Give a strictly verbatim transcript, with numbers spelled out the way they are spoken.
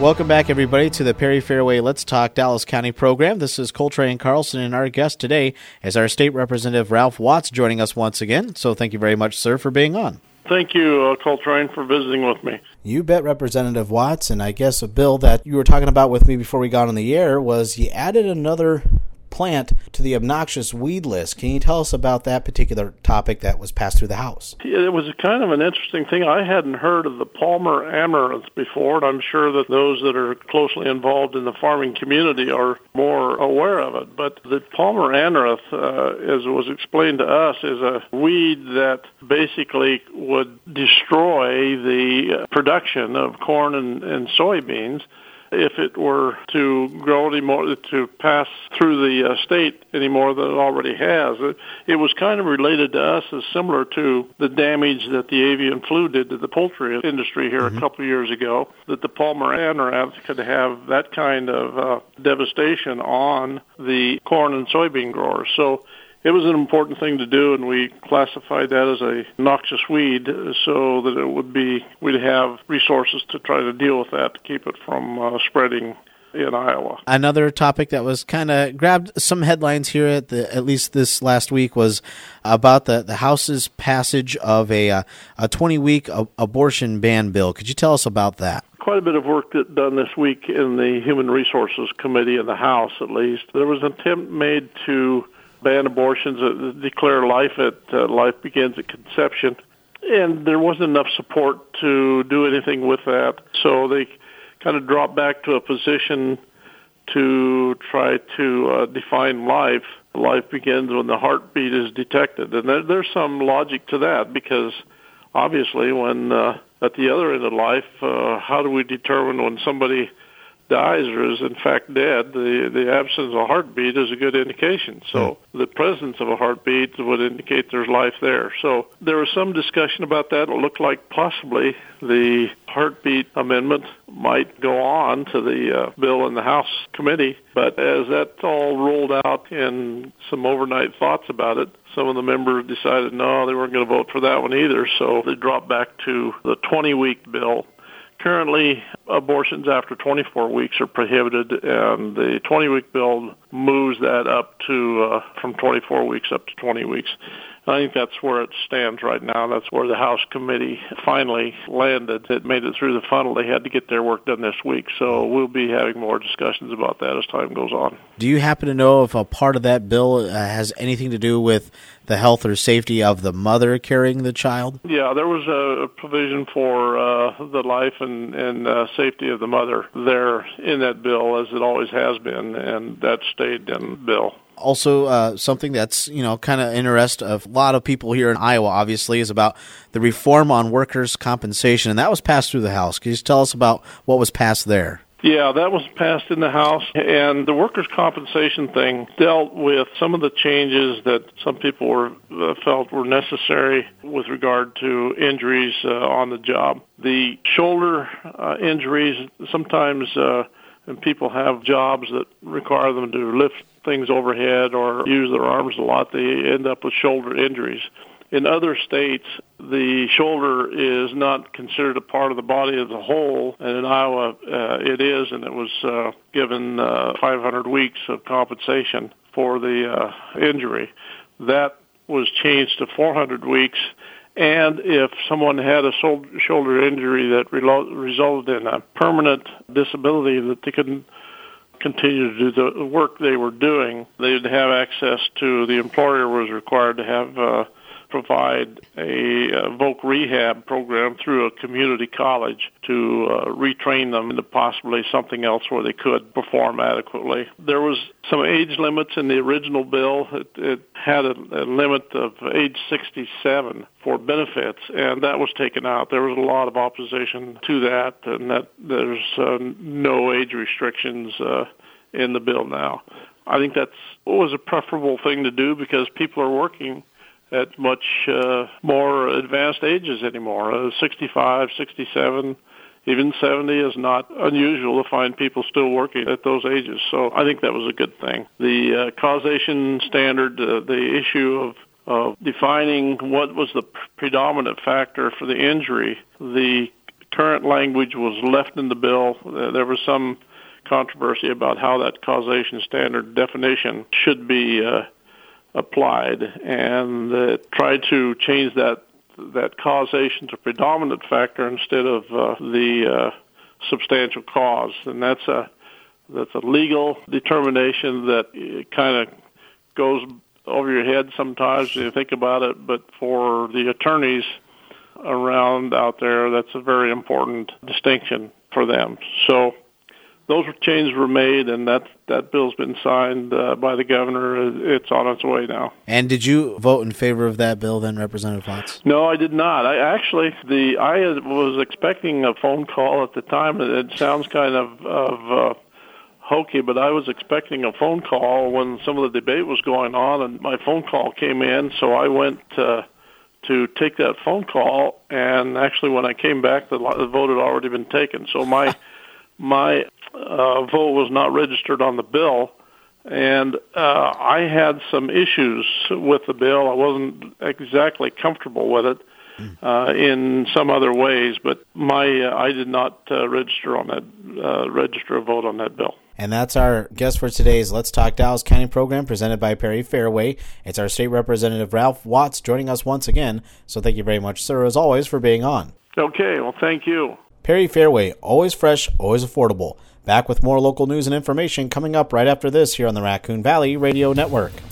Welcome back, everybody, to the Perry Fairway Let's Talk Dallas County program. This is Coltrane Carlson, and our guest today is our State Representative Ralph Watts, joining us once again. So thank you very much, sir, for being on. Thank you, uh, Coltrane, for visiting with me. You bet, Representative Watts, and I guess a bill that you were talking about with me before we got on the air was you added another plant to the obnoxious weed list. Can you tell us about that particular topic that was passed through the House? It was kind of an interesting thing. I hadn't heard of the Palmer amaranth before, and I'm sure that those that are closely involved in the farming community are more aware of it. But the Palmer amaranth, uh, as was explained to us, is a weed that basically would destroy the production of corn and, and soybeans if it were to grow anymore, to pass through the uh, state any more than it already has. It, it was kind of related to us as similar to the damage that the avian flu did to the poultry industry here mm-hmm. a couple of years ago, that the Palmer amaranth could have that kind of uh, devastation on the corn and soybean growers. So it was an important thing to do, and we classified that as a noxious weed so that it would be, we'd have resources to try to deal with that to keep it from uh, spreading in Iowa. Another topic that was kind of grabbed some headlines here at the at least this last week was about the, the House's passage of a uh, a twenty-week a- abortion ban bill. Could you tell us about that? Quite a bit of work that done this week in the Human Resources Committee in the House, at least. There was an attempt made to ban abortions, uh, declare life at uh, life begins at conception, and there wasn't enough support to do anything with that. So they kind of dropped back to a position to try to uh, define life. Life begins when the heartbeat is detected, and there, there's some logic to that because obviously, when uh, at the other end of life, uh, how do we determine when somebody dies or is in fact dead? The the absence of a heartbeat is a good indication. So the presence of a heartbeat would indicate there's life there. So there was some discussion about that. It looked like possibly the heartbeat amendment might go on to the uh, bill in the House committee. But as that all rolled out in some overnight thoughts about it, some of the members decided no, they weren't going to vote for that one either. So they dropped back to the twenty-week bill. Currently, abortions after twenty-four weeks are prohibited, and the twenty-week bill moves that up to uh, from twenty-four weeks up to twenty weeks. I think that's where it stands right now. That's where the House committee finally landed. It made it through the funnel. They had to get their work done this week, so we'll be having more discussions about that as time goes on. Do you happen to know if a part of that bill uh, has anything to do with the health or safety of the mother carrying the child? Yeah, there was a provision for uh, the life and, and uh, safety of the mother there in that bill, as it always has been, and that stayed in the bill. Also, uh, something that's, you know, kind of interest of a lot of people here in Iowa, obviously, is about the reform on workers' compensation, and that was passed through the House. Can you just tell us about what was passed there? Yeah, that was passed in the House, and the workers' compensation thing dealt with some of the changes that some people were uh, felt were necessary with regard to injuries uh, on the job. The shoulder uh, injuries, sometimes uh, when people have jobs that require them to lift things overhead or use their arms a lot, they end up with shoulder injuries. In other states, the shoulder is not considered a part of the body as a whole, and in Iowa uh, it is, and it was uh, given uh, five hundred weeks of compensation for the uh, injury. That was changed to four hundred weeks, and if someone had a shoulder injury that relo- resulted in a permanent disability that they couldn't continue to do the work they were doing, they would have access to, the employer was required to have uh, provide a uh, voc rehab program through a community college to uh, retrain them into possibly something else where they could perform adequately. There was some age limits in the original bill. It, it had a, a limit of age sixty-seven for benefits, and that was taken out. There was a lot of opposition to that, and that there's uh, no age restrictions uh, in the bill now. I think that's was a preferable thing to do because people are working at much uh, more advanced ages anymore. Uh, sixty-five, sixty-seven, even seventy is not unusual to find people still working at those ages. So I think that was a good thing. The uh, causation standard, uh, the issue of, of defining what was the predominant factor for the injury, the current language was left in the bill. Uh, there was some controversy about how that causation standard definition should be uh, applied, and uh, tried to change that that causation to predominant factor instead of uh, the uh, substantial cause, and that's a that's a legal determination that kind of goes over your head sometimes when you think about it, but for the attorneys around out there, that's a very important distinction for them. So those changes were made, and that that bill's been signed uh, by the governor. It's on its way now. And did you vote in favor of that bill then, Representative Watts? No, I did not. I actually, the I was expecting a phone call at the time. It sounds kind of, of uh, hokey, but I was expecting a phone call when some of the debate was going on, and my phone call came in, so I went uh, to take that phone call, and actually when I came back, the, the vote had already been taken. So my my uh, vote was not registered on the bill, and uh, I had some issues with the bill. I wasn't exactly comfortable with it uh, in some other ways, but my uh, I did not uh, register on that uh, register a vote on that bill. And that's our guest for today's Let's Talk Dallas County program presented by Perry Fairway. It's our State Representative Ralph Watts joining us once again. So thank you very much, sir, as always, for being on. Okay, well, thank you. Perry Fairway, always fresh, always affordable. Back with more local news and information coming up right after this here on the Raccoon Valley Radio Network.